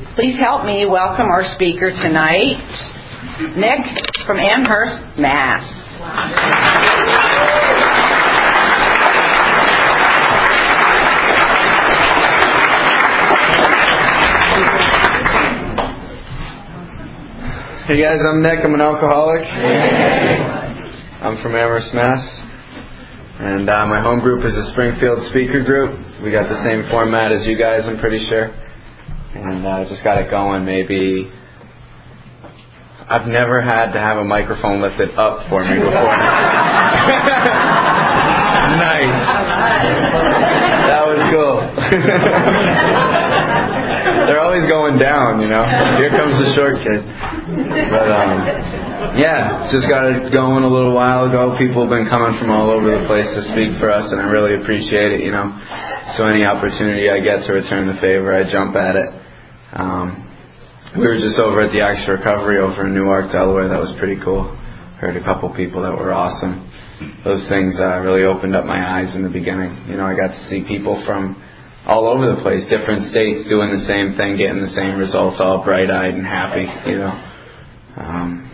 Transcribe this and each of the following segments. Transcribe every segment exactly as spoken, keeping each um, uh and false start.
Please help me welcome our speaker tonight, Nick from Amherst, Mass. Hey guys, I'm Nick. I'm an alcoholic. I'm from Amherst, Mass. And uh, my home group is a Springfield speaker group. We got the same format as you guys, I'm pretty sure. And I uh, just got it going. Maybe I've never had to have a microphone lifted up for me before. Nice. That was cool. They're always going down, you know. Here comes the short kid. But um, yeah, just got it going a little while ago. People have been coming from all over the place to speak for us, and I really appreciate it, you know. So any opportunity I get to return the favor, I jump at it. Um, we were just over at the Acts for Recovery over in Newark, Delaware. That was pretty cool. Heard a couple people that were awesome. Those things uh, really opened up my eyes in the beginning. You know, I got to see people from all over the place, different states, doing the same thing, getting the same results, all bright-eyed and happy, you know. Um,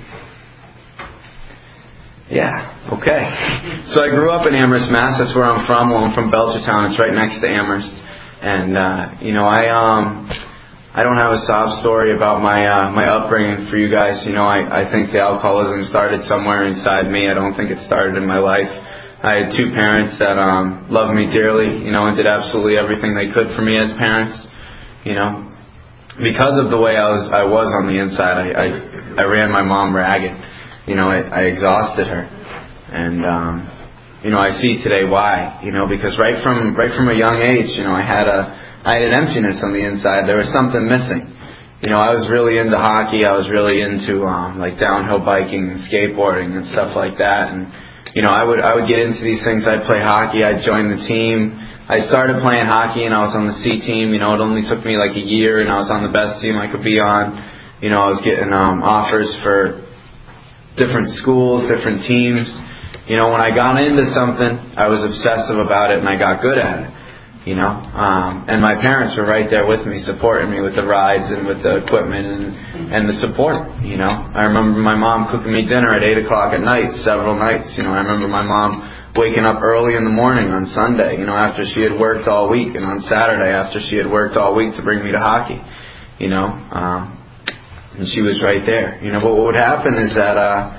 yeah, okay. So I grew up in Amherst, Mass. That's where I'm from. Well, I'm from Belchertown. It's right next to Amherst. And, uh, you know, I um, I don't have a sob story about my uh, my upbringing for you guys. You know, I, I think the alcoholism started somewhere inside me. I don't think it started in my life. I had two parents that um, loved me dearly, you know, and did absolutely everything they could for me as parents, you know. Because of the way I was I was on the inside, I I, I ran my mom ragged. You know, I, I exhausted her. And, um, you know, I see today why, you know, because right from right from a young age, you know, I had a I had an emptiness on the inside. There was something missing. You know, I was really into hockey. I was really into um, like downhill biking and skateboarding and stuff like that. And you know, I would I would get into these things. I'd play hockey. I'd join the team. I started playing hockey and I was on the C team. You know, it only took me like a year and I was on the best team I could be on. You know, I was getting um, offers for different schools, different teams. You know, when I got into something, I was obsessive about it and I got good at it. You know, um, and my parents were right there with me, supporting me with the rides and with the equipment and, and the support, you know. I remember my mom cooking me dinner at eight o'clock at night, several nights, you know. I remember my mom waking up early in the morning on Sunday, you know, after she had worked all week, and on Saturday after she had worked all week to bring me to hockey, you know. Um, and she was right there, you know. But what would happen is that, uh,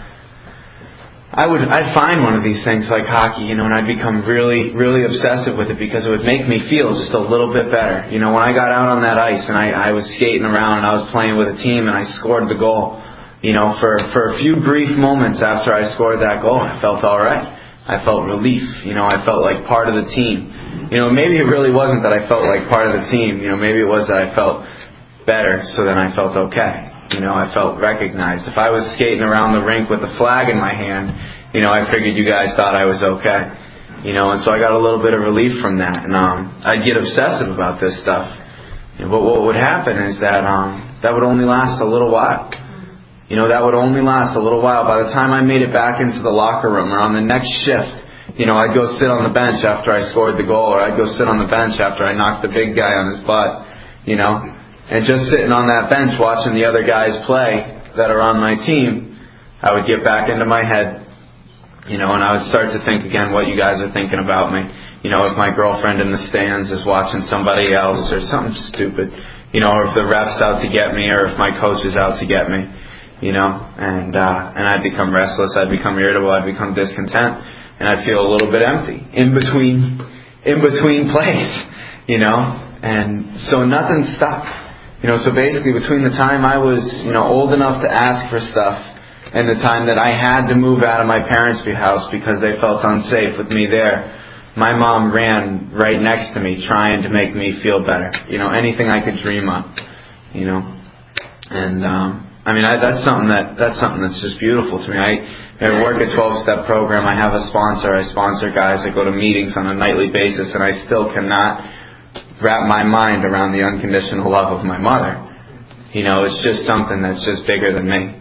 I would, I'd find one of these things like hockey, you know, and I'd become really, really obsessive with it because it would make me feel just a little bit better. You know, when I got out on that ice and I, I was skating around and I was playing with a team and I scored the goal, you know, for, for a few brief moments after I scored that goal, I felt all right. I felt relief. You know, I felt like part of the team. You know, maybe it really wasn't that I felt like part of the team. You know, maybe it was that I felt better, so then I felt okay. You know, I felt recognized. If I was skating around the rink with a flag in my hand, you know, I figured you guys thought I was okay. You know, and so I got a little bit of relief from that. And um, I'd get obsessive about this stuff. You know, but what would happen is that um, that would only last a little while. You know, that would only last a little while. By the time I made it back into the locker room or on the next shift, you know, I'd go sit on the bench after I scored the goal, or I'd go sit on the bench after I knocked the big guy on his butt, you know. And just sitting on that bench watching the other guys play that are on my team, I would get back into my head, you know, and I would start to think again what you guys are thinking about me. You know, if my girlfriend in the stands is watching somebody else or something stupid, you know, or if the ref's out to get me or if my coach is out to get me, you know, and uh, and I'd become restless, I'd become irritable, I'd become discontent, and I'd feel a little bit empty in between, in between plays, you know, and so nothing stuck. You know, so basically between the time I was, you know, old enough to ask for stuff and the time that I had to move out of my parents' house because they felt unsafe with me there, my mom ran right next to me trying to make me feel better. You know, anything I could dream of, you know. And, um, I mean, I, that's something that, that's something that's just beautiful to me. I, I work a twelve-step program. I have a sponsor. I sponsor guys. I go to meetings on a nightly basis, and I still cannot wrap my mind around the unconditional love of my mother. You know, it's just something that's just bigger than me.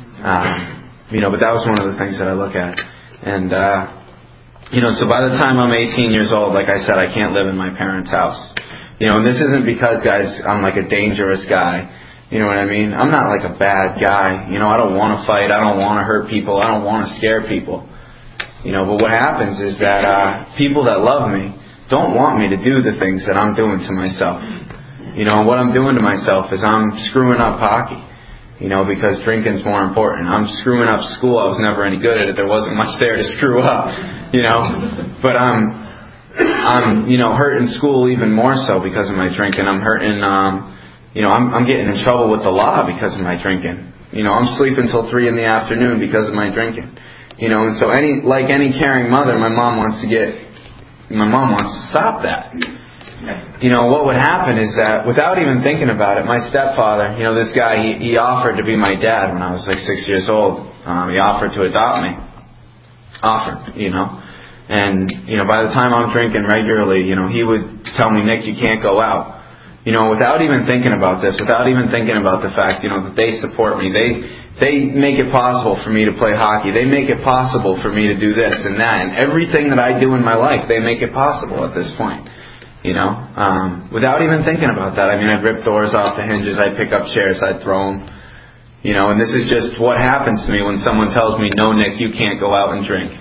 Um, you know, but that was one of the things that I look at. And, uh, you know, so by the time I'm eighteen years old, like I said, I can't live in my parents' house. You know, and this isn't because, guys, I'm like a dangerous guy. You know what I mean? I'm not like a bad guy. You know, I don't want to fight. I don't want to hurt people. I don't want to scare people. You know, but what happens is that uh, people that love me don't want me to do the things that I'm doing to myself. You know, what I'm doing to myself is I'm screwing up hockey. You know, because drinking's more important. I'm screwing up school. I was never any good at it. There wasn't much there to screw up. You know, but I'm, I'm, you know, hurting school even more so because of my drinking. I'm hurting, um, you know, I'm, I'm getting in trouble with the law because of my drinking. You know, I'm sleeping till three in the afternoon because of my drinking. You know, and so any, like any caring mother, my mom wants to get, my mom wants to stop that. You know, what would happen is that without even thinking about it, my stepfather, you know, this guy, he, he offered to be my dad when I was like six years old. Um, he offered to adopt me. Offered, you know. And, you know, by the time I'm drinking regularly, you know, he would tell me, Nick, you can't go out. You know, without even thinking about this, without even thinking about the fact, you know, that they support me. They, they make it possible for me to play hockey. They make it possible for me to do this and that. And everything that I do in my life, they make it possible at this point. You know, um, without even thinking about that. I mean, I'd rip doors off the hinges, I'd pick up chairs, I'd throw them. You know, and this is just what happens to me when someone tells me, no, Nick, you can't go out and drink.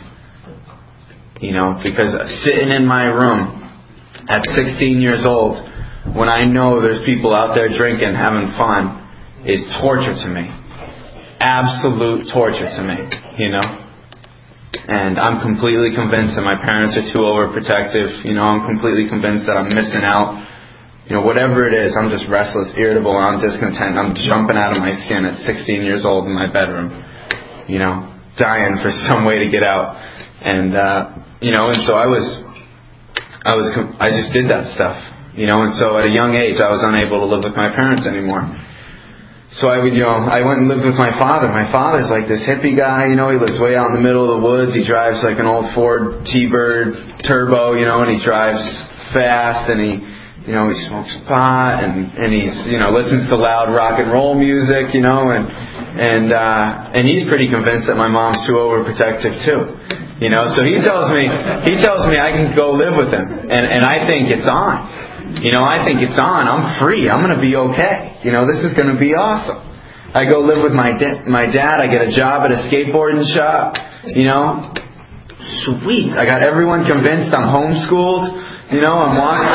You know, because sitting in my room at sixteen years old, when I know there's people out there drinking, having fun, is torture to me. Absolute torture to me, you know. And I'm completely convinced that my parents are too overprotective. You know, I'm completely convinced that I'm missing out. You know, whatever it is, I'm just restless, irritable, I'm discontent. I'm jumping out of my skin at sixteen years old in my bedroom. You know, dying for some way to get out. And, uh, you know, and so I was, I was, I just did that stuff. You know, and so at a young age, I was unable to live with my parents anymore. So I would, you know, I went and lived with my father. My father's like this hippie guy, you know, he lives way out in the middle of the woods. He drives like an old Ford T-Bird Turbo, you know, and he drives fast and he, you know, he smokes pot and, and he's, you know, listens to loud rock and roll music, you know, and, and, uh, and he's pretty convinced that my mom's too overprotective too. You know, so he tells me, he tells me I can go live with him. And, and I think it's on. You know, I think it's on. I'm free. I'm going to be okay. You know, this is going to be awesome. I go live with my da- my dad. I get a job at a skateboarding shop. You know, sweet. I got everyone convinced I'm homeschooled. You know, I'm walking.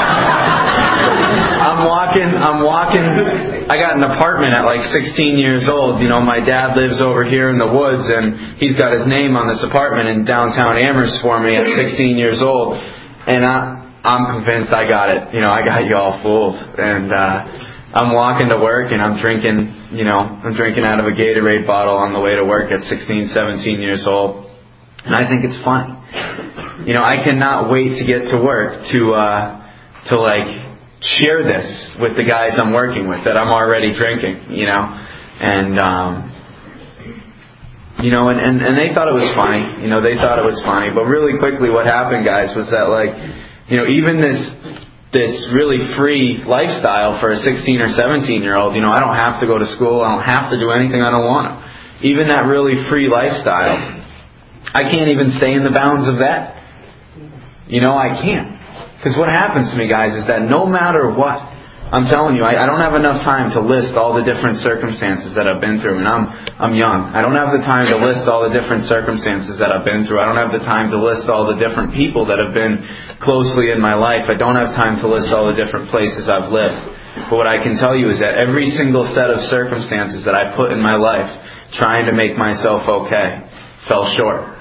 I'm walking. I'm walking. I got an apartment at like sixteen years old. You know, my dad lives over here in the woods, and he's got his name on this apartment in downtown Amherst for me at sixteen years old, and I. I'm convinced I got it. You know, I got you all fooled. And uh, I'm walking to work and I'm drinking, you know, I'm drinking out of a Gatorade bottle on the way to work at sixteen, seventeen years old. And I think it's funny. You know, I cannot wait to get to work to, uh, to like, share this with the guys I'm working with that I'm already drinking, you know. And, um, you know, and, and, and they thought it was funny. You know, they thought it was funny. But really quickly what happened, guys, was that, like, you know, even this this really free lifestyle for a sixteen or seventeen year old, you know, I don't have to go to school, I don't have to do anything I don't want to. Even that really free lifestyle, I can't even stay in the bounds of that. You know, I can't. Because what happens to me, guys, is that no matter what, I'm telling you, I, I don't have enough time to list all the different circumstances that I've been through. And I'm I'm young. I don't have the time to list all the different circumstances that I've been through. I don't have the time to list all the different people that have been closely in my life. I don't have time to list all the different places I've lived. But what I can tell you is that every single set of circumstances that I put in my life trying to make myself okay fell short.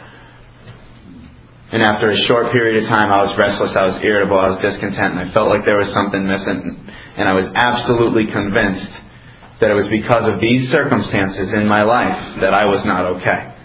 And after a short period of time, I was restless, I was irritable, I was discontent, and I felt like there was something missing. And I was absolutely convinced that it was because of these circumstances in my life that I was not okay.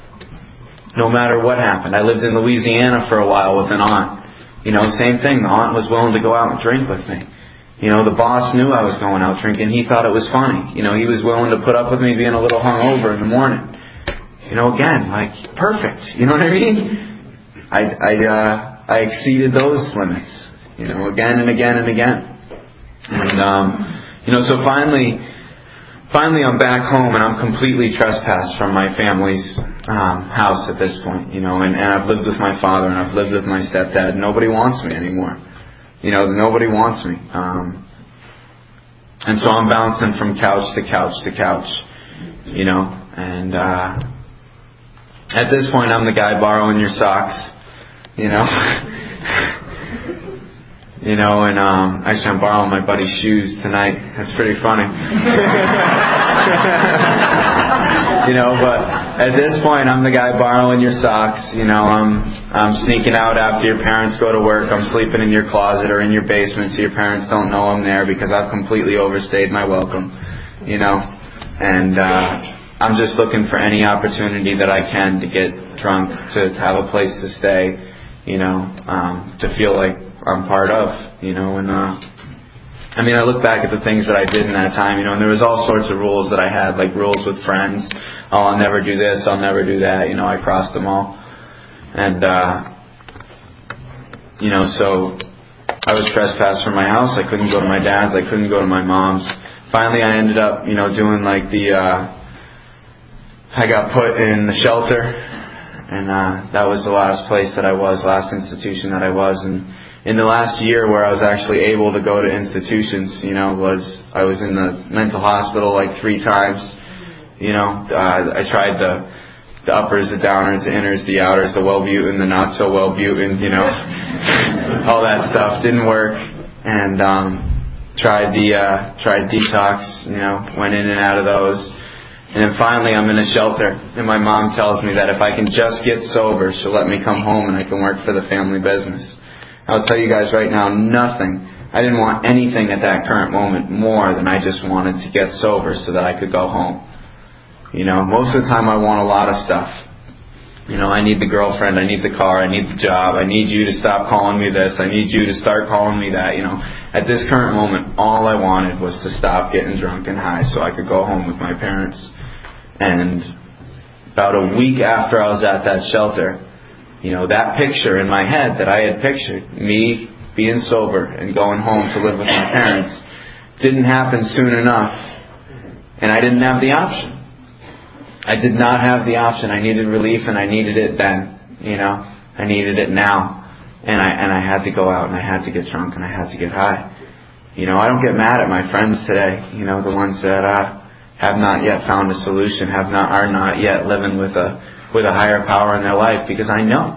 No matter what happened. I lived in Louisiana for a while with an aunt. You know, same thing. The aunt was willing to go out and drink with me. You know, the boss knew I was going out drinking. He thought it was funny. You know, he was willing to put up with me being a little hungover in the morning. You know, again, like, perfect. You know what I mean? I, I, uh, I exceeded those limits. You know, again and again and again. And, um, you know, so finally, finally I'm back home and I'm completely trespassed from my family's um, house at this point, you know, and, and I've lived with my father and I've lived with my stepdad. Nobody wants me anymore. You know, nobody wants me. Um, And so I'm bouncing from couch to couch to couch, you know, and uh, at this point I'm the guy borrowing your socks, you know. You know, and um, actually I'm borrowing my buddy's shoes tonight. That's pretty funny. You know, but at this point I'm the guy borrowing your socks. You know, I'm I'm sneaking out after your parents go to work. I'm sleeping in your closet or in your basement so your parents don't know I'm there because I've completely overstayed my welcome. You know, and uh, I'm just looking for any opportunity that I can to get drunk, to have a place to stay. You know, um, to feel like I'm part of, you know, and uh, I mean, I look back at the things that I did in that time, you know, and there was all sorts of rules that I had, like rules with friends. Oh, I'll never do this, I'll never do that, you know, I crossed them all. And, uh, you know, so I was trespassed from my house, I couldn't go to my dad's, I couldn't go to my mom's. Finally, I ended up, you know, doing like the, uh, I got put in the shelter, and uh, that was the last place that I was, last institution that I was, and in the last year where I was actually able to go to institutions, you know, was I was in the mental hospital like three times. You know, uh, I tried the the uppers, the downers, the inners, the outers, the Wellbutrin, the not so Wellbutrin, you know, all that stuff didn't work, and um, tried the uh, tried detox, you know, went in and out of those, and then finally I'm in a shelter, and my mom tells me that if I can just get sober, she'll let me come home and I can work for the family business. I'll tell you guys right now, nothing. I didn't want anything at that current moment more than I just wanted to get sober so that I could go home. You know, most of the time I want a lot of stuff. You know, I need the girlfriend, I need the car, I need the job, I need you to stop calling me this, I need you to start calling me that. You know, at this current moment, all I wanted was to stop getting drunk and high so I could go home with my parents. And about a week after I was at that shelter, you know, that picture in my head that I had pictured, me being sober and going home to live with my parents, didn't happen soon enough. And I didn't have the option. I did not have the option. I needed relief, and I needed it then. You know, I needed it now. And I and I had to go out, and I had to get drunk, and I had to get high. You know, I don't get mad at my friends today. You know, the ones that uh, have not yet found a solution, have not are not yet living with a with a higher power in their life, because I know,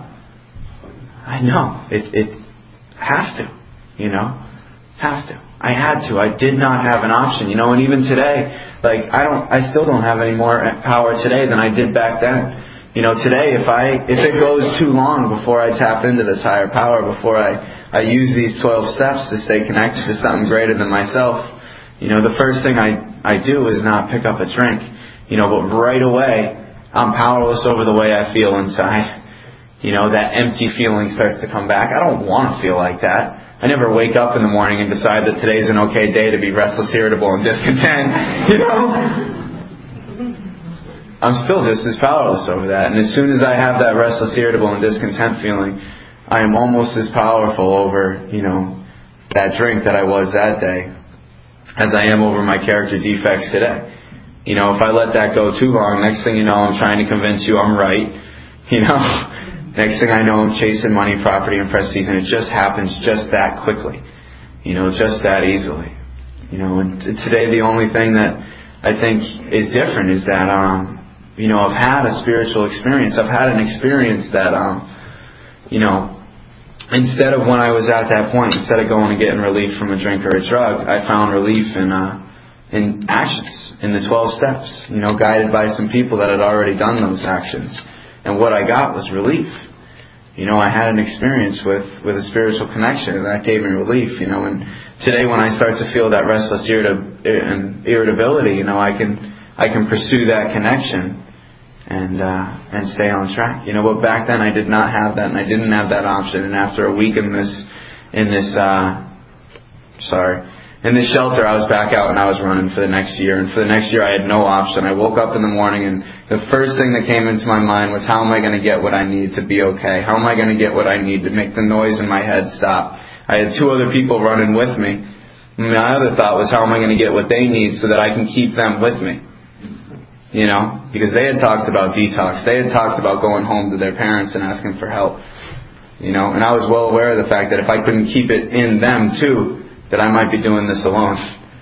I know, it, it, have to, you know, have to. I had to. I did not have an option, you know, and even today, like, I don't, I still don't have any more power today than I did back then. You know, today, if I, if it goes too long before I tap into this higher power, before I, I use these twelve steps to stay connected to something greater than myself, you know, the first thing I, I do is not pick up a drink, you know, but right away, I'm powerless over the way I feel inside. You know, that empty feeling starts to come back. I don't want to feel like that. I never wake up in the morning and decide that today's an okay day to be restless, irritable, and discontent. You know? I'm still just as powerless over that. And as soon as I have that restless, irritable, and discontent feeling, I am almost as powerful over, you know, that drink that I was that day as I am over my character defects today. You know, if I let that go too long, next thing you know, I'm trying to convince you I'm right. You know, next thing I know, I'm chasing money, property, and prestige, and it just happens just that quickly. You know, just that easily. You know, and today the only thing that I think is different is that, um, you know, I've had a spiritual experience. I've had an experience that, um, you know, instead of when I was at that point, instead of going and getting relief from a drink or a drug, I found relief in, uh, in actions, in the twelve steps, you know, guided by some people that had already done those actions. And what I got was relief. You know, I had an experience with, with a spiritual connection, and that gave me relief, you know. And today when I start to feel that restless irritability, you know, I can I can pursue that connection and uh, and stay on track. You know, but back then I did not have that, and I didn't have that option. And after a week in this, in this, uh, sorry, in this shelter, I was back out and I was running for the next year. And for the next year, I had no option. I woke up in the morning, and the first thing that came into my mind was, how am I going to get what I need to be okay? How am I going to get what I need to make the noise in my head stop? I had two other people running with me. And my other thought was, how am I going to get what they need so that I can keep them with me? You know, because they had talked about detox. They had talked about going home to their parents and asking for help. You know, and I was well aware of the fact that if I couldn't keep it in them too, that I might be doing this alone.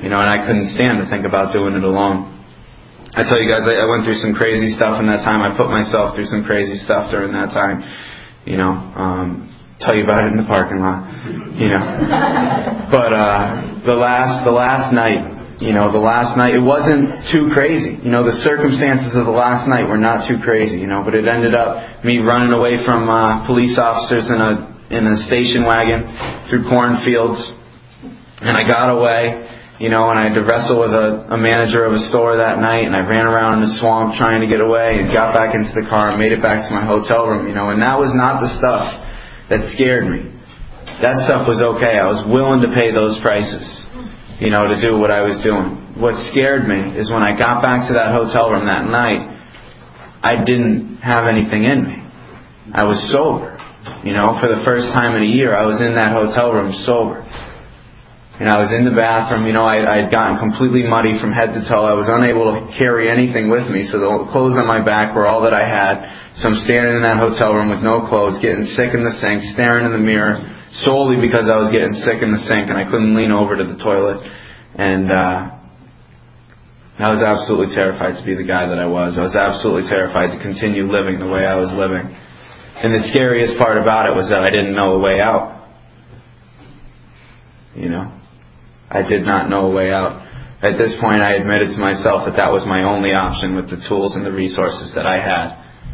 You know, and I couldn't stand to think about doing it alone. I tell you guys, I, I went through some crazy stuff in that time. I put myself through some crazy stuff during that time. You know, um, tell you about it in the parking lot. You know, but uh, the last the last night, you know, the last night, it wasn't too crazy. You know, the circumstances of the last night were not too crazy. You know, but it ended up me running away from uh, police officers in a in a station wagon through cornfields, and I got away. You know, and I had to wrestle with a, a manager of a store that night, and I ran around in the swamp trying to get away, and got back into the car and made it back to my hotel room. You know, and that was not the stuff that scared me. That stuff was okay. I was willing to pay those prices, you know, to do what I was doing. What scared me is when I got back to that hotel room that night, I didn't have anything in me. I was sober. You know, for the first time in a year, I was in that hotel room sober. And I was in the bathroom, you know, I, I had gotten completely muddy from head to toe. I was unable to carry anything with me, so the clothes on my back were all that I had. So I'm standing in that hotel room with no clothes, getting sick in the sink, staring in the mirror, solely because I was getting sick in the sink and I couldn't lean over to the toilet. And uh, I was absolutely terrified to be the guy that I was. I was absolutely terrified to continue living the way I was living. And the scariest part about it was that I didn't know a way out. You know? I did not know a way out. At this point, I admitted to myself that that was my only option with the tools and the resources that I had.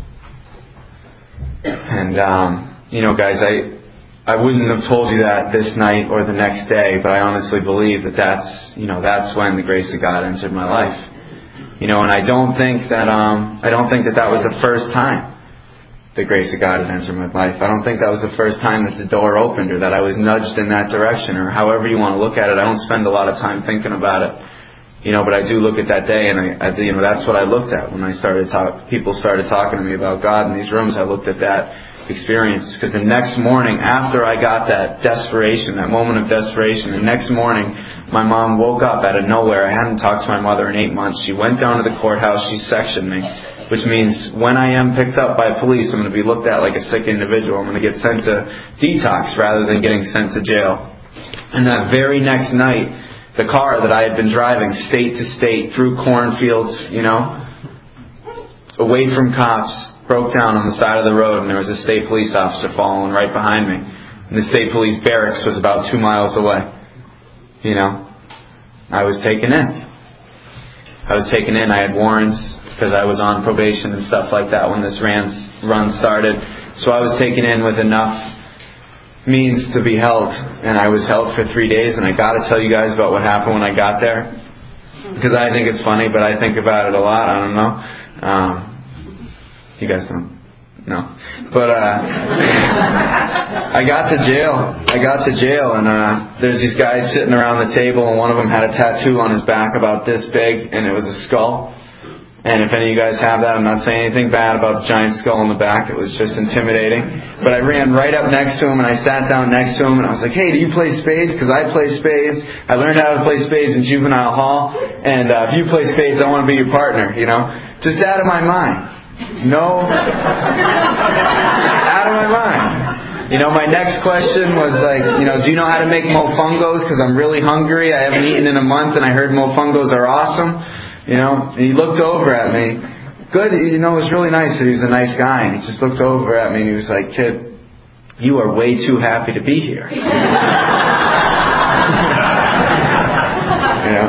And, um, you know, guys, I I wouldn't have told you that this night or the next day, but I honestly believe that that's, you know, that's when the grace of God entered my life. You know, and I don't think that, um, I don't think that that was the first time the grace of God had entered my life. I don't think that was the first time that the door opened or that I was nudged in that direction, or however you want to look at it. I don't spend a lot of time thinking about it, you know, but I do look at that day, and I, I you know, that's what I looked at when I started talk. People started talking to me about God in these rooms. I looked at that experience, because the next morning, after I got that desperation, that moment of desperation, the next morning, my mom woke up out of nowhere. I hadn't talked to my mother in eight months. She went down to the courthouse. She sectioned me, which means when I am picked up by police, I'm going to be looked at like a sick individual. I'm going to get sent to detox rather than getting sent to jail. And that very next night, the car that I had been driving state to state through cornfields, you know, away from cops, broke down on the side of the road, and there was a state police officer following right behind me. And the state police barracks was about two miles away. You know, I was taken in. I was taken in. I had warrants because I was on probation and stuff like that when this ran, run started. So I was taken in with enough means to be held. And I was held for three days. And I got to tell you guys about what happened when I got there, because I think it's funny, but I think about it a lot. I don't know. Um, you guys don't? No. But uh, I got to jail. I got to jail, and uh, there's these guys sitting around the table, and one of them had a tattoo on his back about this big, and it was a skull. And if any of you guys have that, I'm not saying anything bad about the giant skull on the back. It was just intimidating. But I ran right up next to him, and I sat down next to him, and I was like, hey, do you play spades? Because I play spades. I learned how to play spades in juvenile hall. And uh, if you play spades, I want to be your partner, you know. Just out of my mind. No. Out of my mind. You know, my next question was like, you know, do you know how to make mofungos? Because I'm really hungry. I haven't eaten in a month, and I heard mofungos are awesome. You know, and he looked over at me. Good, you know, it was really nice that he was a nice guy. And he just looked over at me and he was like, kid, you are way too happy to be here. You know?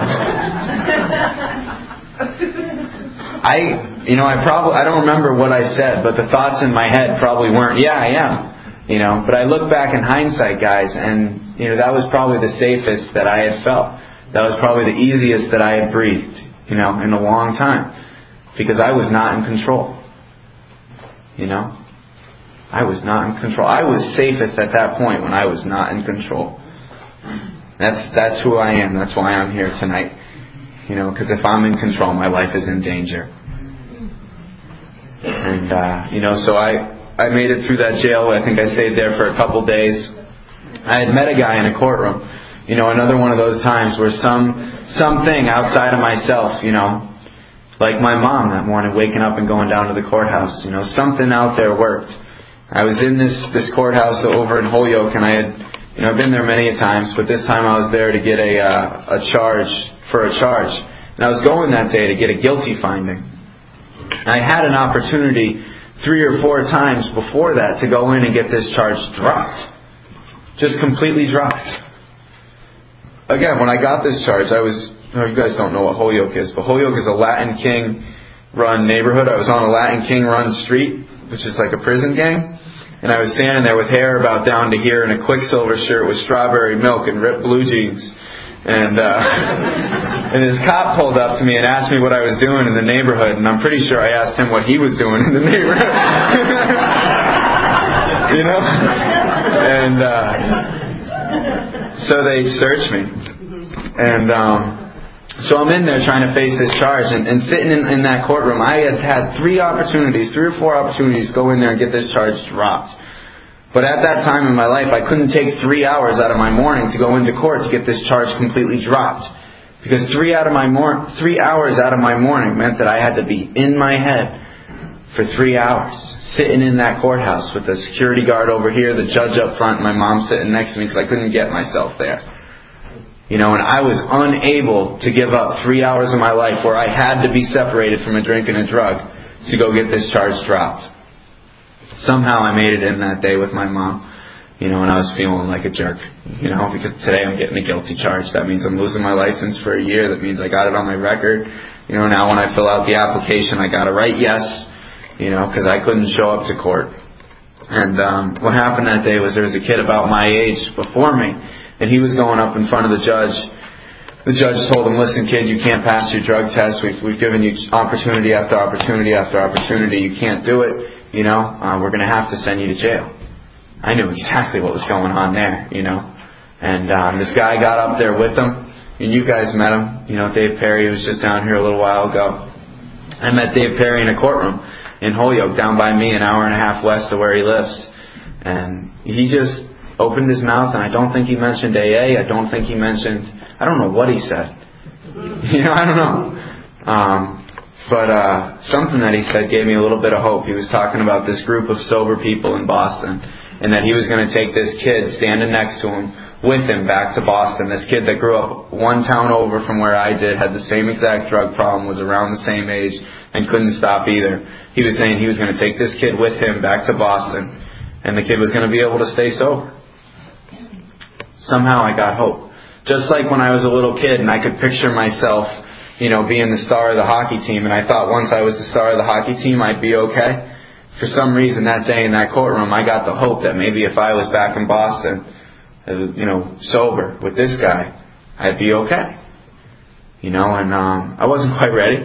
I, you know, I probably, I don't remember what I said, but the thoughts in my head probably weren't, yeah, I am. You know, but I look back in hindsight, guys, and, you know, that was probably the safest that I had felt. That was probably the easiest that I had breathed. You know, in a long time. Because I was not in control. You know? I was not in control. I was safest at that point when I was not in control. That's that's who I am. That's why I'm here tonight. You know, because if I'm in control, my life is in danger. And, uh, you know, so I, I made it through that jail. I think I stayed there for a couple days. I had met a guy in a courtroom. You know, another one of those times where some something outside of myself, you know, like my mom that morning waking up and going down to the courthouse, you know, something out there worked. I was in this, this courthouse over in Holyoke, and I had You know, I've been there many a times, but this time I was there to get a uh, a charge for a charge. And I was going that day to get a guilty finding. And I had an opportunity three or four times before that to go in and get this charge dropped. Just completely dropped. Again, when I got this charge, I was, oh, you guys don't know what Holyoke is, but Holyoke is a Latin King run neighborhood. I was on a Latin King run street, which is like a prison gang. And I was standing there with hair about down to here in a Quicksilver shirt with strawberry milk and ripped blue jeans. And uh, and this cop pulled up to me and asked me what I was doing in the neighborhood. And I'm pretty sure I asked him what he was doing in the neighborhood. You know? And uh, so they searched me. And um, so I'm in there trying to face this charge. And, and sitting in, in that courtroom, I had had three opportunities, three or four opportunities to go in there and get this charge dropped. But at that time in my life, I couldn't take three hours out of my morning to go into court to get this charge completely dropped. Because three out of my mor- three hours out of my morning meant that I had to be in my head for three hours, sitting in that courthouse with the security guard over here, the judge up front, and my mom sitting next to me because I couldn't get myself there. You know, and I was unable to give up three hours of my life where I had to be separated from a drink and a drug to go get this charge dropped. Somehow I made it in that day with my mom, you know, and I was feeling like a jerk, you know, because today I'm getting a guilty charge. That means I'm losing my license for a year. That means I got it on my record. You know, now when I fill out the application, I got to write yes, you know, because I couldn't show up to court. And um, what happened that day was there was a kid about my age before me, and he was going up in front of the judge. The judge told him, listen, kid, you can't pass your drug test. We've, we've given you opportunity after opportunity after opportunity. You can't do it. You know, uh, we're going to have to send you to jail. I knew exactly what was going on there, you know. And um, this guy got up there with him, and you guys met him. You know, Dave Perry was just down here a little while ago. I met Dave Perry in a courtroom in Holyoke, down by me, an hour and a half west of where he lives. And he just opened his mouth, and I don't think he mentioned A A. I don't think he mentioned, I don't know what he said. You know, I don't know. Um, But uh, something that he said gave me a little bit of hope. He was talking about this group of sober people in Boston, and that he was going to take this kid standing next to him with him back to Boston. This kid that grew up one town over from where I did, had the same exact drug problem, was around the same age, and couldn't stop either. He was saying he was going to take this kid with him back to Boston, and the kid was going to be able to stay sober. Somehow I got hope. Just like when I was a little kid and I could picture myself, you know, being the star of the hockey team, and I thought once I was the star of the hockey team, I'd be okay. For some reason that day in that courtroom, I got the hope that maybe if I was back in Boston, you know, sober with this guy, I'd be okay. You know, and um, I wasn't quite ready.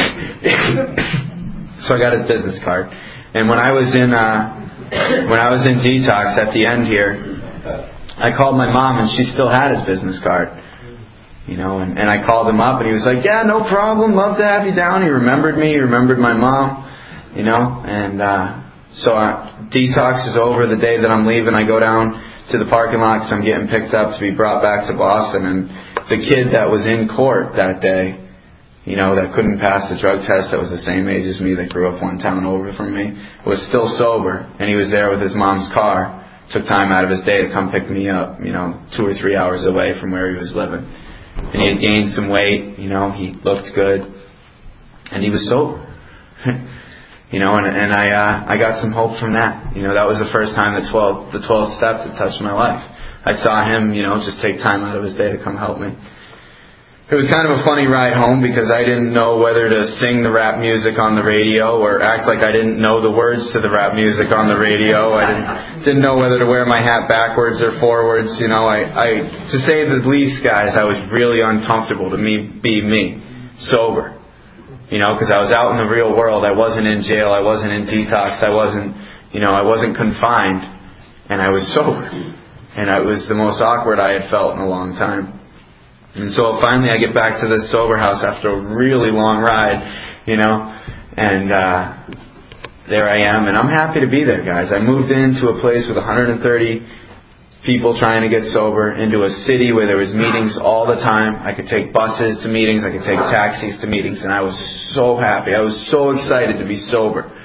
So I got his business card. And when I was in uh, when I was in detox at the end here, I called my mom, and she still had his business card. You know, and, and I called him up, and he was like, yeah, no problem, love to have you down. He remembered me, he remembered my mom, you know, and uh, so uh, detox is over. The day that I'm leaving, I go down to the parking lot because I'm getting picked up to be brought back to Boston, and the kid that was in court that day, you know, that couldn't pass the drug test, that was the same age as me, that grew up one town over from me, was still sober, and he was there with his mom's car, took time out of his day to come pick me up, you know, two or three hours away from where he was living. And he had gained some weight, you know, he looked good, and he was sober. You know, and and I uh, I got some hope from that. You know, that was the first time the twelfth the twelfth step had touched my life. I saw him, you know, just take time out of his day to come help me. It was kind of a funny ride home because I didn't know whether to sing the rap music on the radio or act like I didn't know the words to the rap music on the radio. I didn't didn't know whether to wear my hat backwards or forwards. You know, I, I to say the least, guys, I was really uncomfortable to me be me, sober. You know, because I was out in the real world. I wasn't in jail. I wasn't in detox. I wasn't, you know, I wasn't confined, and I was sober. And it was the most awkward I had felt in a long time. And so finally I get back to this sober house after a really long ride, you know, and uh, there I am, and I'm happy to be there, guys. I moved into a place with one hundred thirty people trying to get sober, into a city where there was meetings all the time. I could take buses to meetings, I could take taxis to meetings, and I was so happy. I was so excited to be sober.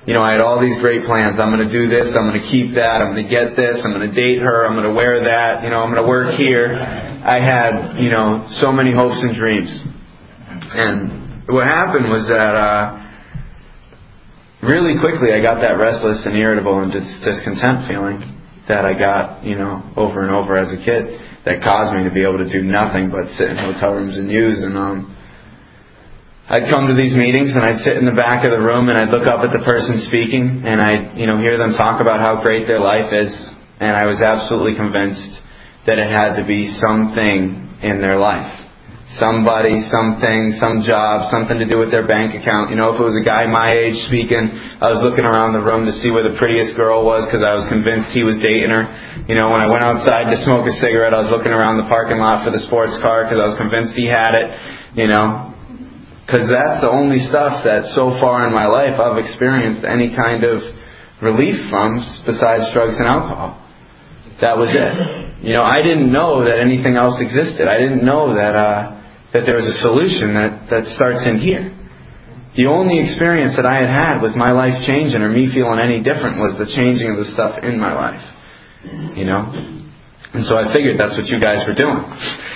You know, I had all these great plans. I'm going to do this. I'm going to keep that. I'm going to get this. I'm going to date her. I'm going to wear that. You know, I'm going to work here. I had, you know, so many hopes and dreams. And what happened was that uh, really quickly I got that restless and irritable and dis- discontent feeling that I got, you know, over and over as a kid that caused me to be able to do nothing but sit in hotel rooms and use. And um, I'd come to these meetings and I'd sit in the back of the room and I'd look up at the person speaking and I'd, you know, hear them talk about how great their life is. And I was absolutely convinced that it had to be something in their life. Somebody, something, some job, something to do with their bank account. You know, if it was a guy my age speaking, I was looking around the room to see where the prettiest girl was because I was convinced he was dating her. You know, when I went outside to smoke a cigarette, I was looking around the parking lot for the sports car because I was convinced he had it. You know, because that's the only stuff that so far in my life I've experienced any kind of relief from besides drugs and alcohol. That was it. You know, I didn't know that anything else existed. I didn't know that uh, that there was a solution that, that starts in here. The only experience that I had had with my life changing or me feeling any different was the changing of the stuff in my life. You know? And so I figured that's what you guys were doing.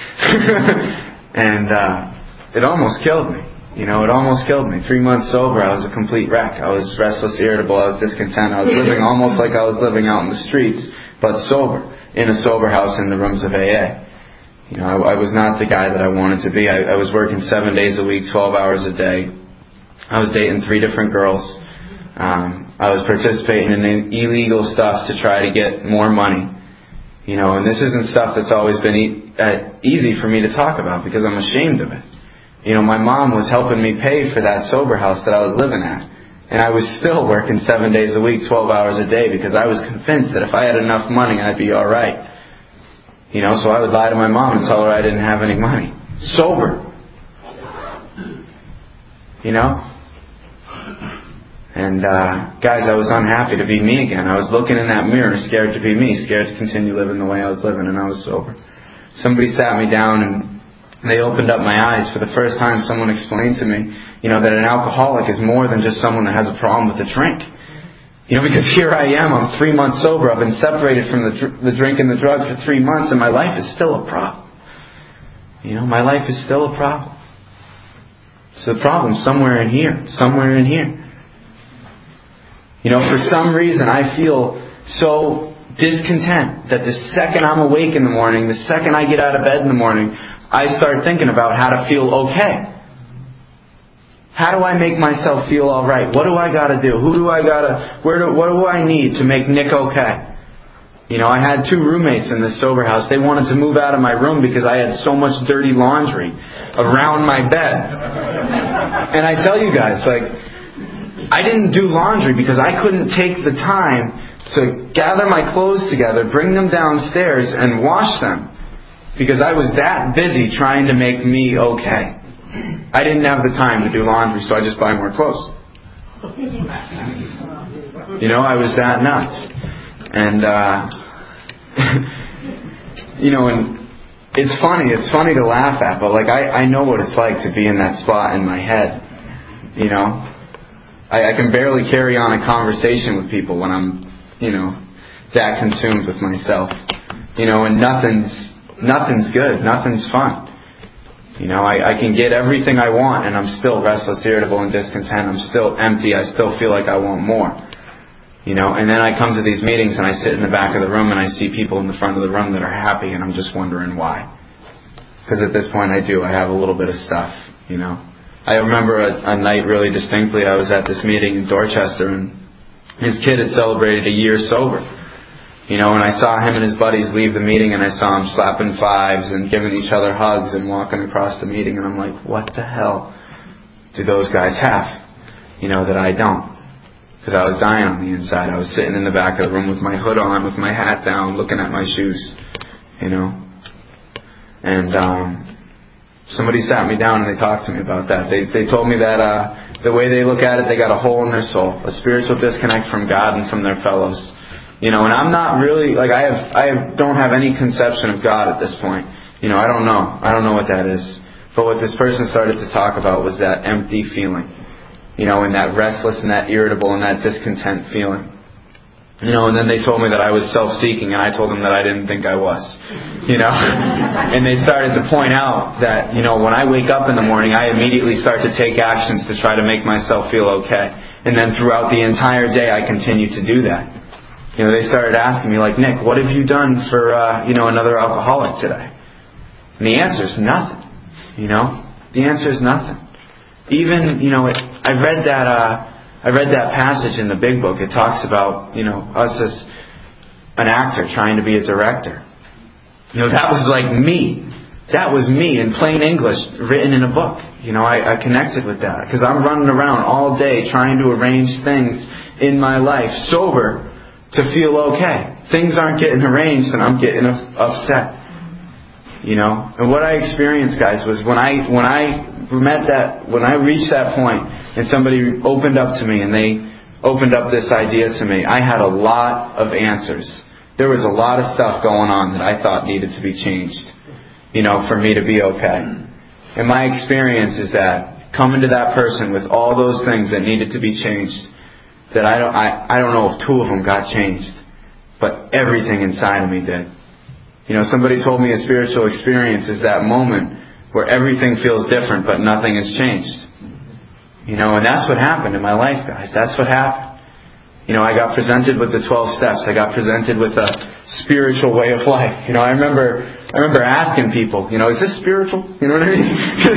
And uh, it almost killed me. You know, it almost killed me. Three months sober, I was a complete wreck. I was restless, irritable, I was discontent. I was living almost like I was living out in the streets, but sober, in a sober house in the rooms of A A. You know, I, I was not the guy that I wanted to be. I, I was working seven days a week, twelve hours a day. I was dating three different girls. Um, I was participating in illegal stuff to try to get more money. You know, and this isn't stuff that's always been e- uh, easy for me to talk about because I'm ashamed of it. You know, my mom was helping me pay for that sober house that I was living at. And I was still working seven days a week, twelve hours a day because I was convinced that if I had enough money, I'd be all right. You know, so I would lie to my mom and tell her I didn't have any money. Sober. You know? And, uh, guys, I was unhappy to be me again. I was looking in that mirror, scared to be me, scared to continue living the way I was living, and I was sober. Somebody sat me down and they opened up my eyes. For the first time, someone explained to me, you know, that an alcoholic is more than just someone that has a problem with a drink. You know, because here I am, I'm three months sober. I've been separated from the, dr- the drink and the drugs for three months, and my life is still a problem. You know, my life is still a problem. So the problem's somewhere in here, somewhere in here. You know, for some reason, I feel so discontent that the second I'm awake in the morning, the second I get out of bed in the morning, I start thinking about how to feel okay. How do I make myself feel all right? What do I got to do? Who do I got to, where do, what do I need to make Nick okay? You know, I had two roommates in this sober house. They wanted to move out of my room because I had so much dirty laundry around my bed. And I tell you guys, like, I didn't do laundry because I couldn't take the time to gather my clothes together, bring them downstairs, and wash them. Because I was that busy trying to make me okay. I didn't have the time to do laundry, so I just buy more clothes. You know, I was that nuts. And, uh, you know, and it's funny, it's funny to laugh at, but like, I, I know what it's like to be in that spot in my head. You know, I, I can barely carry on a conversation with people when I'm, you know, that consumed with myself. You know, and nothing's, nothing's good, nothing's fun. You know, I, I can get everything I want and I'm still restless, irritable, and discontent. I'm still empty. I still feel like I want more. You know, and then I come to these meetings and I sit in the back of the room and I see people in the front of the room that are happy and I'm just wondering why. Because at this point I do. I have a little bit of stuff, you know. I remember a, a night really distinctly. I was at this meeting in Dorchester and his kid had celebrated a year sober. You know, and I saw him and his buddies leave the meeting and I saw them slapping fives and giving each other hugs and walking across the meeting and I'm like, what the hell do those guys have? You know, that I don't. Because I was dying on the inside. I was sitting in the back of the room with my hood on, with my hat down, looking at my shoes. You know. And um, somebody sat me down and they talked to me about that. They they told me that uh, the way they look at it, they got a hole in their soul, a spiritual disconnect from God and from their fellows. You know, and I'm not really, like, I have, I have, don't have any conception of God at this point. You know, I don't know. I don't know what that is. But what this person started to talk about was that empty feeling. you know, and that restless and that irritable and that discontent feeling. You know, and then they told me that I was self-seeking, and I told them that I didn't think I was. You know? And they started to point out that, you know, when I wake up in the morning, I immediately start to take actions to try to make myself feel okay. And then throughout the entire day, I continue to do that. You know, they started asking me, like, Nick, what have you done for, uh, you know, another alcoholic today? And the answer is nothing. You know? The answer is nothing. Even, you know, it, I read that... Uh, I read that passage in the Big Book. It talks about, you know, us as an actor trying to be a director. You know, that was like me. That was me in plain English written in a book. You know, I, I connected with that because I'm running around all day trying to arrange things in my life sober to feel okay. Things aren't getting arranged and I'm getting upset. You know, and what I experienced, guys, was when I when I met that when I reached that point and somebody opened up to me and they opened up this idea to me, I had a lot of answers. There was a lot of stuff going on that I thought needed to be changed, you know, for me to be okay. And my experience is that coming to that person with all those things that needed to be changed, that I don't I, I don't know if two of them got changed, but everything inside of me did. You know, somebody told me a spiritual experience is that moment where everything feels different but nothing has changed. You know, and that's what happened in my life, guys. That's what happened. You know, I got presented with the twelve steps. I got presented with a spiritual way of life. You know, I remember I remember asking people, you know, is this spiritual? You know what I mean?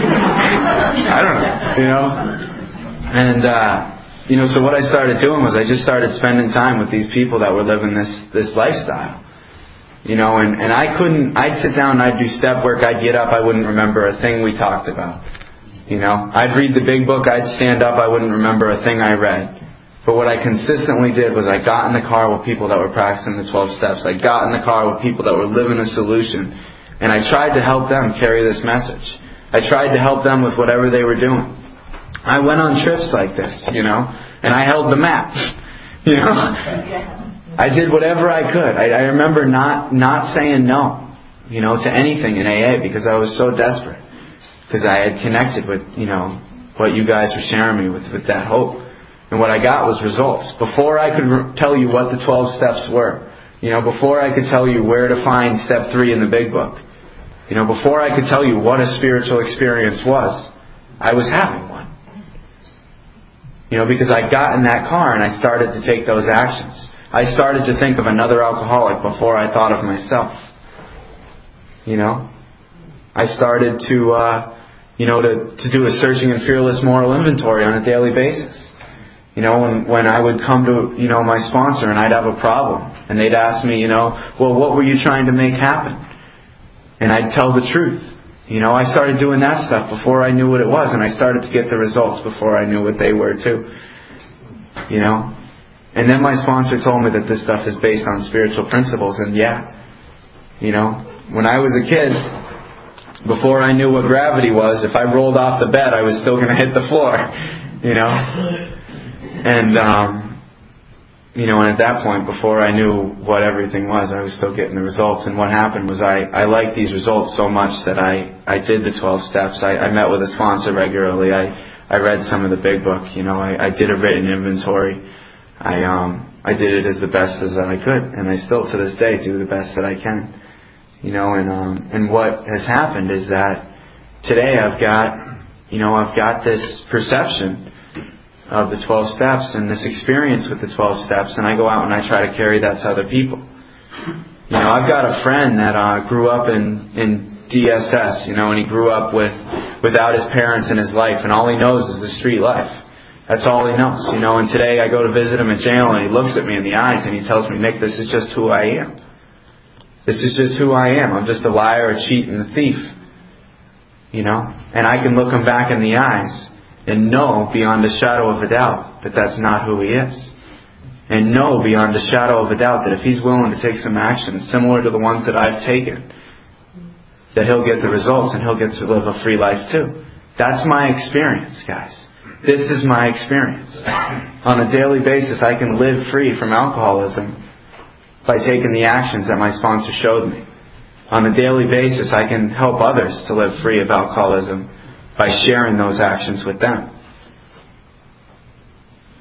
I don't know, you know. And, uh, you know, so what I started doing was I just started spending time with these people that were living this, this lifestyle. You know, and, and I couldn't, I'd sit down and I'd do step work, I'd get up, I wouldn't remember a thing we talked about. You know, I'd read the Big Book, I'd stand up, I wouldn't remember a thing I read. But what I consistently did was I got in the car with people that were practicing the twelve steps. I got in the car with people that were living a solution. And I tried to help them carry this message. I tried to help them with whatever they were doing. I went on trips like this, you know, and I held the map, you know. I did whatever I could. I, I remember not not saying no, you know, to anything in A A because I was so desperate. Because I had connected with, you know, what you guys were sharing me with, with that hope. And what I got was results. Before I could re- tell you what the twelve steps were, you know, before I could tell you where to find step three in the Big Book, you know, before I could tell you what a spiritual experience was, I was having one. You know, because I got in that car and I started to take those actions. I started to think of another alcoholic before I thought of myself. You know? I started to, uh, you know, to, to do a searching and fearless moral inventory on a daily basis. You know, when, when I would come to, you know, my sponsor and I'd have a problem. And they'd ask me, you know, well, what were you trying to make happen? And I'd tell the truth. You know, I started doing that stuff before I knew what it was. And I started to get the results before I knew what they were, too. You know? And then my sponsor told me that this stuff is based on spiritual principles. And yeah, you know, when I was a kid, before I knew what gravity was, if I rolled off the bed, I was still going to hit the floor. You know? And, um, you know, and at that point, before I knew what everything was, I was still getting the results. And what happened was I, I liked these results so much that I, I did the twelve steps. I, I met with a sponsor regularly. I, I read some of the Big Book. You know, I, I did a written inventory. I um I did it as the best as I could, and I still to this day do the best that I can, you know. And um and what has happened is that today I've got, you know, I've got this perception of the twelve steps and this experience with the twelve steps, and I go out and I try to carry that to other people. You know, I've got a friend that uh, grew up in in D S S, you know, and he grew up with without his parents in his life, and all he knows is the street life. That's all he knows, you know. And today I go to visit him in jail and he looks at me in the eyes and he tells me, Nick, this is just who I am. This is just who I am. I'm just a liar, a cheat, and a thief. You know? And I can look him back in the eyes and know beyond a shadow of a doubt that that's not who he is. And know beyond a shadow of a doubt that if he's willing to take some action similar to the ones that I've taken, that he'll get the results and he'll get to live a free life too. That's my experience, guys. This is my experience. On a daily basis, I can live free from alcoholism by taking the actions that my sponsor showed me. On a daily basis, I can help others to live free of alcoholism by sharing those actions with them.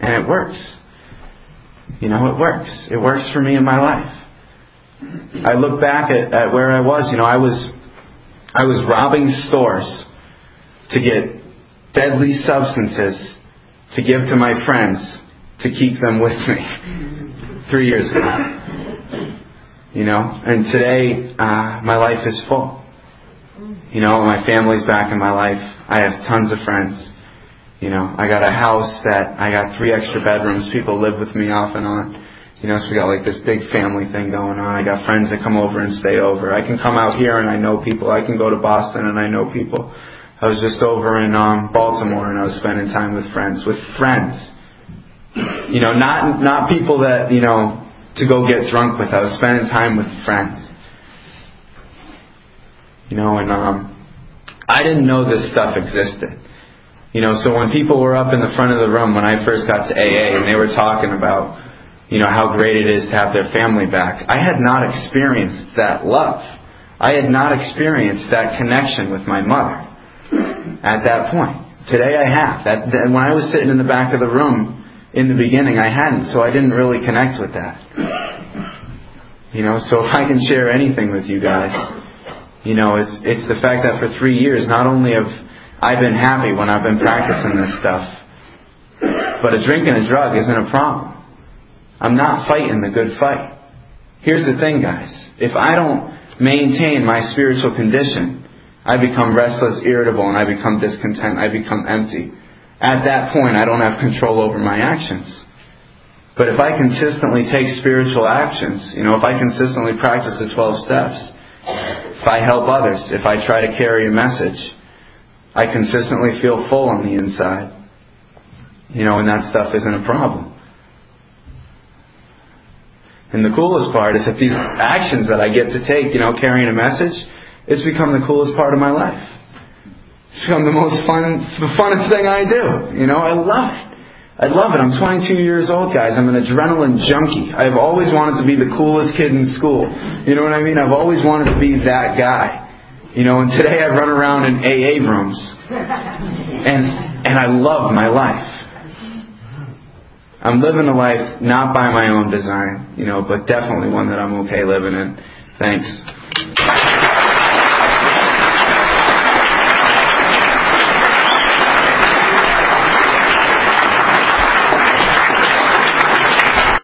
And it works. You know, it works. It works for me in my life. I look back at, at where I was. You know, I was I was robbing stores to get deadly substances to give to my friends to keep them with me three years ago. You know, and today uh, my life is full. You know, my family's back in my life. I have tons of friends. You know, I got a house that I got three extra bedrooms. People live with me off and on. You know, so we got like this big family thing going on. I got friends that come over and stay over. I can come out here and I know people. I can go to Boston and I know people. I was just over in um, Baltimore and I was spending time with friends. With friends. You know, not not people that, you know, to go get drunk with. I was spending time with friends. You know, and um, I didn't know this stuff existed. You know, so when people were up in the front of the room when I first got to A A and they were talking about, you know, how great it is to have their family back, I had not experienced that love. I had not experienced that connection with my mother at that point. Today I have. That, that when I was sitting in the back of the room in the beginning, I hadn't, so I didn't really connect with that. You know, so if I can share anything with you guys, you know, it's it's the fact that for three years, not only have I've been happy when I've been practicing this stuff, but a drink and a drug isn't a problem. I'm not fighting the good fight. Here's the thing, guys. If I don't maintain my spiritual condition, I become restless, irritable, and I become discontent. I become empty. At that point, I don't have control over my actions. But if I consistently take spiritual actions, you know, if I consistently practice the twelve steps, if I help others, if I try to carry a message, I consistently feel full on the inside. You know, and that stuff isn't a problem. And the coolest part is that these actions that I get to take, you know, carrying a message, it's become the coolest part of my life. It's become the most fun, the funnest thing I do. You know, I love it. I love it. I'm twenty-two years old, guys. I'm an adrenaline junkie. I've always wanted to be the coolest kid in school. You know what I mean? I've always wanted to be that guy. You know, and today I run around in A A rooms. And and I love my life. I'm living a life not by my own design, you know, but definitely one that I'm okay living in. Thanks.